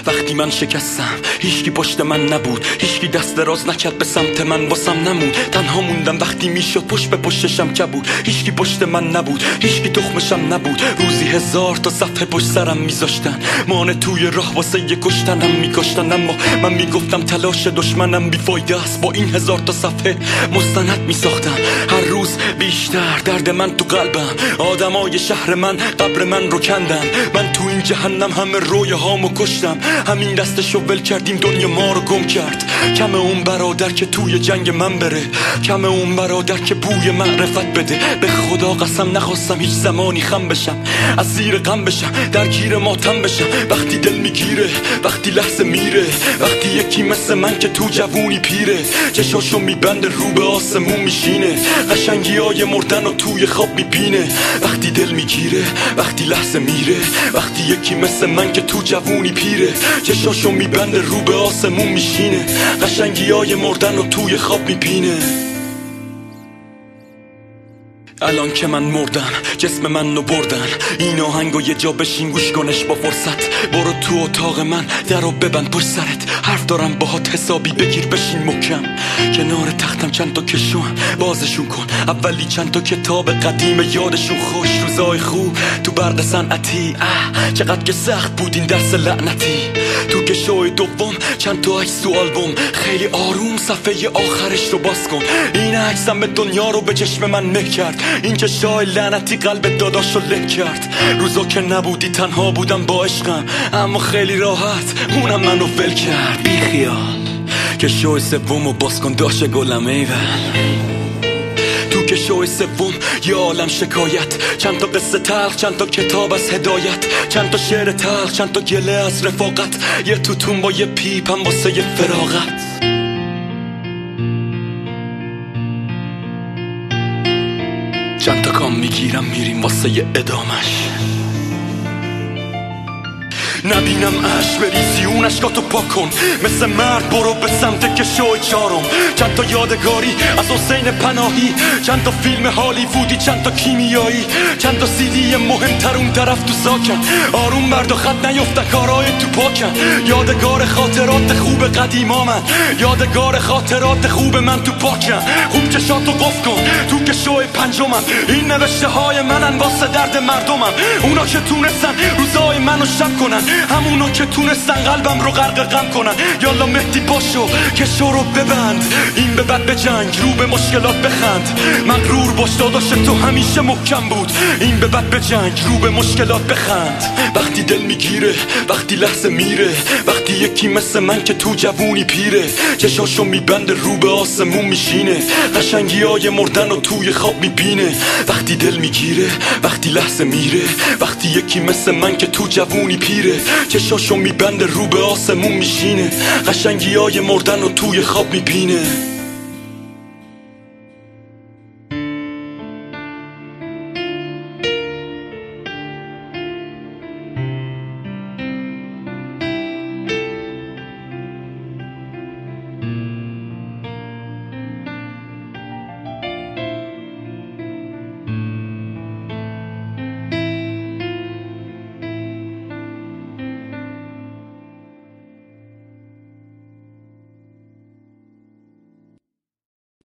وقتی من شکستم هیچکی پشت من نبود، هیچکی دست دراز نکرد به سمت من، واسم نمود. تنها موندم وقتی میشد پشت به پشتشم کبود. هیچکی پشت من نبود، هیچکی تخمشم نبود. روزی 1000 تا صفحه پشت سرم میذاشتن، مانع توی راه واسه یه کشتنم میکشتن. اما من میگفتم تلاش دشمنم بیفایده است، با این 1000 تا صفحه مستند میساختم. هر روز بیشتر درد من تو قلبم، آدمای شهر من قبر من رو کندن. من تو این جهنم همه رویه هامو کشتم، همین دستشو ول کردیم دنیا ما رو گم کرد. کم اون برادر که توی جنگ من بره، کم اون برادر که بوی معرفت بده. به خدا قسم نخواستم هیچ زمانی خم بشم، از زیر غم بشم، درگیر ماتم بشم. وقتی دل میگیره، وقتی لحظه میره، وقتی یکی مثل من که تو جوونی پیره، چشاشو میبنده رو به آسمون میشینه، قشنگی های مردن و توی خواب میبینه. وقتی دل میگیره، وقتی لحظه میره، وقتی یکی مثل من که تو جوونی پیره، چشاشو میبنده رو به آسمون میشینه، قشنگی های مردن و توی خواب میبینه. الان که من مردم جسم من رو بردن، این آهنگو یه جا بشین گوش کنش با فرصت. برو تو اتاق من درو ببند پشت سرت، حرف دارم باهات حسابی بگیر بشین محکم. کنار تختم چند تا کشوام بازشون کن، اولی چند تا کتاب قدیم یادشون خوش. روزای خوب تو برق صنعتی، چقدر که سخت بود این درس لعنتی. تو کشوی دوم چند تا عکس تو آلبوم، خیلی آروم صفحه آخرش رو باز کن. این عکسم به دنیا رو به چشم من مه کرد، این چشای لعنتی قلب داداشو له کرد. روزا که نبودی تنها بودم با عشقم، اما خیلی راحت اونم منو ول کرد. بی خیال که شوی سومو باز کن داشه گلم ایول. تو که شوی سوم یه عالم شکایت، چند تا قصه تلخ، چند تا کتاب از هدایت، چند تا شعر تلخ، چند تا گله از رفاقت، یه توتون با یه پیپم واسه یه فراغت. چند تا کام میگیرم میریم واسه یه ادامش، نبینم عشق بریزی اون عشقاتو پاک کن. مثل مرد برو به سمت کشوی چارم، چند تا یادگاری از حسین پناهی، چند تا فیلم هالیوودی، چند تا کیمیایی، چند تا CD مهمتر اون طرف تو ساکن. آروم برد و خط نیفتن کارهای تو پاکن، یادگار خاطرات خوب قدیما من، یادگار خاطرات خوب من تو پاکن. خوب چشاتو قف کن تو کشوی پنجمم، این نوشته های منن واسه درد مردمم. اونا که تونستن روزای منو شب کنن، همونو که تونستن قلبم رو غرق غم کنن. یالا مهدی باشو کشو رو ببند، این به بعد به جنگ رو به مشکلات بخند. مغرور باش داداش تو همیشه محکم بود، این به بعد به جنگ رو به مشکلات بخند. وقتی دل میگیره، وقتی لحظه میره، وقتی یکی مثل من که تو جوونی پیره، چشاشو میبنده رو به آسمون میشینه، قشنگی های مردن و توی خواب میبینه. وقتی دل میگیره، وقتی لحظه میره، وقتی یکی مثل من که تو جوونی پیره، چشاشو میبنده رو به آسمون میشینه، قشنگی های مردن و توی خواب میبینه.